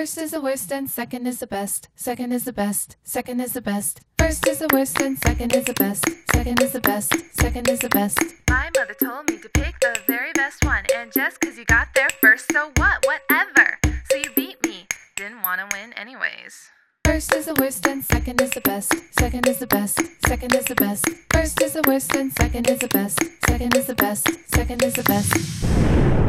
First is the worst and second is the best. Second is the best. Second is the best. First is the worst and second is the best. Second is the best. Second is the best. My mother told me to pick the very best one, and just 'cause you got there first, so what? Whatever. So you beat me. Didn't want to win anyways. First is the worst and second is the best. Second is the best. Second is the best. First is the worst and second is the best. Second is the best. Second is the best.